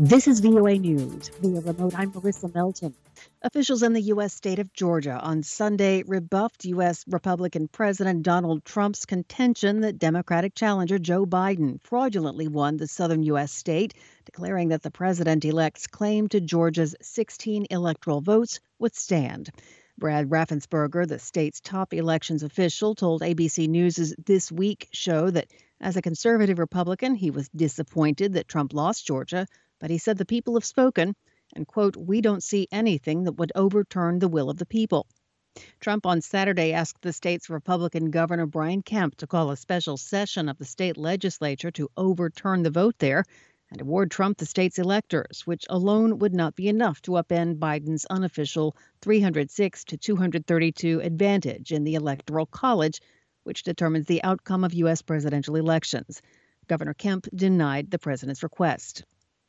This is VOA News. Via remote, I'm Marissa Melton. Officials in the U.S. state of Georgia on Sunday rebuffed U.S. Republican President Donald Trump's contention that Democratic challenger Joe Biden fraudulently won the southern U.S. state, declaring that the president-elect's claim to Georgia's 16 electoral votes would stand. Brad Raffensperger, the state's top elections official, told ABC News' This Week show that as a conservative Republican, he was disappointed that Trump lost Georgia, but he said the people have spoken and, quote, "We don't see anything that would overturn the will of the people." Trump on Saturday asked the state's Republican Governor Brian Kemp to call a special session of the state legislature to overturn the vote there and award Trump the state's electors, which alone would not be enough to upend Biden's unofficial 306 to 232 advantage in the Electoral College, which determines the outcome of U.S. presidential elections. Governor Kemp denied the president's request.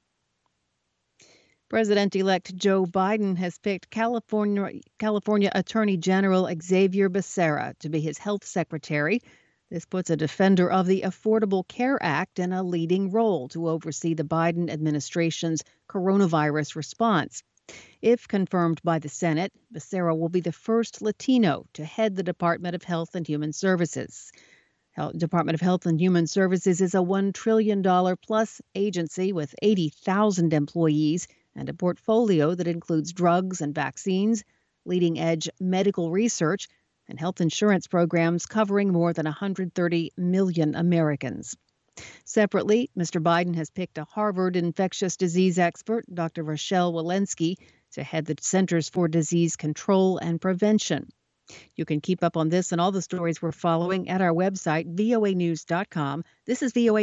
President-elect Joe Biden has picked California Attorney General Xavier Becerra to be his health secretary. This puts a defender of the Affordable Care Act in a leading role to oversee the Biden administration's coronavirus response. If confirmed by the Senate, Becerra will be the first Latino to head the Department of Health and Human Services. Department of Health and Human Services is a $1 trillion plus agency with 80,000 employees and a portfolio that includes drugs and vaccines, leading-edge medical research, and health insurance programs covering more than 130 million Americans. Separately, Mr. Biden has picked a Harvard infectious disease expert, Dr. Rochelle Walensky, to head the Centers for Disease Control and Prevention. You can keep up on this and all the stories we're following at our website, voanews.com. This is VOA